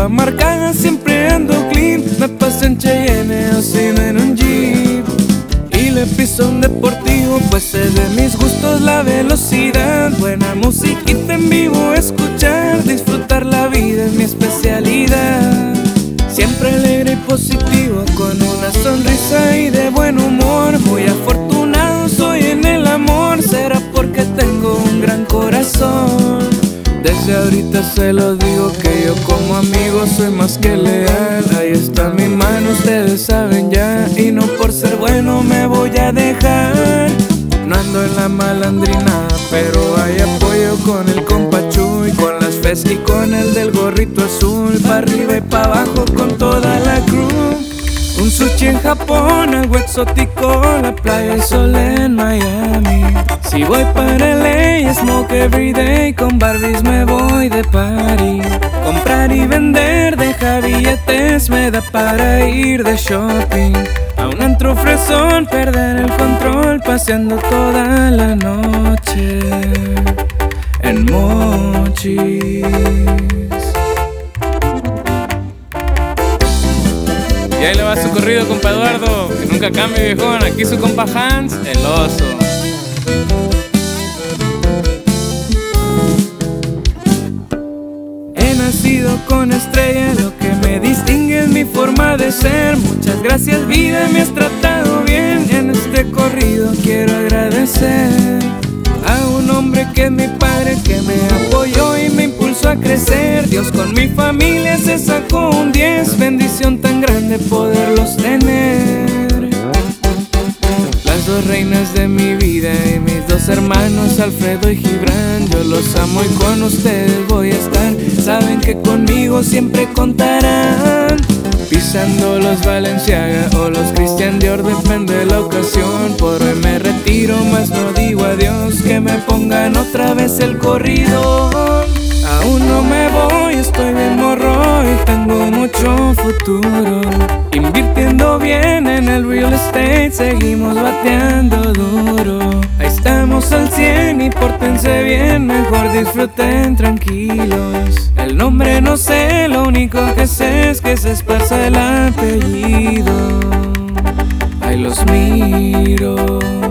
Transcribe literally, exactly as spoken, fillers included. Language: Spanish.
ropa marcada, siempre ando clean. Me paso en Cheyenne o si no en un Jeep. Y le piso un deportivo, pues es de mis gustos la velocidad. Buena musiquita en vivo, escuchar, disfrutar la vida es mi especialidad. Siempre alegre y positivo, con una sonrisa y de buen humor. Muy afortunado soy en el amor, será porque tengo un gran corazón. Desde ahorita se lo digo que yo como amigo soy más que leal. Ahí está mi mano, ustedes saben ya, y no por ser bueno me voy a dejar. No ando en la malandrina, pero hay apoyo con el compa Chuy, con las fes y con el del gorrito azul. Pa' arriba y pa' abajo con toda la crew. Un sushi en Japón, algo exótico, la playa y sol en Miami. Si voy para L A, smoke everyday, con Barbies me voy de party. Comprar y vender deja billetes, me da para ir de shopping. A un antro fresón, perder el control, paseando toda la noche en Mochis. Y ahí le va su corrido, compa Eduardo, que nunca cambie, viejón. Aquí su compa Hans, el oso. He nacido con estrella, lo que me distingue es mi forma de ser. Muchas gracias vida, me has tratado bien. En este corrido quiero agradecer a un hombre que es mi padre, que me apoyó y me impulsó a crecer. Dios con mi familia se sacó un diez, bendición tan grande poderlos tener. Las dos reinas de mi vida y mis dos hermanos Alfredo y Gibran, yo los amo y con ustedes voy a estar. Saben que conmigo siempre contarán. Pisando los Balenciaga o los Christian Dior, depende de la ocasión. Por hoy me retiro, más no digo adiós. Que me pongan otra vez el corrido. Aún no me voy, estoy bien morro y tengo mucho futuro. Invirtiendo bien en el real estate, seguimos bateando duro. Ahí estamos al cien y pórtense bien, mejor disfruten tranquilos. El nombre no sé, lo único que sé es que se esparza el apellido. Ahí los miro.